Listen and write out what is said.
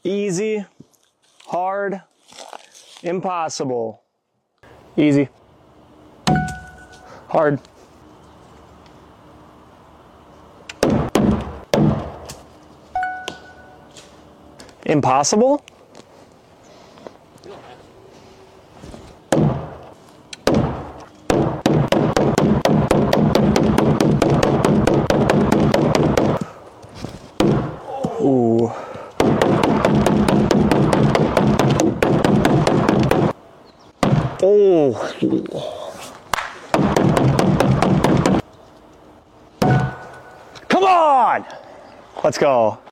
Easy, hard, impossible. Easy, hard, impossible? Ooh. Oh. Come on! Let's go.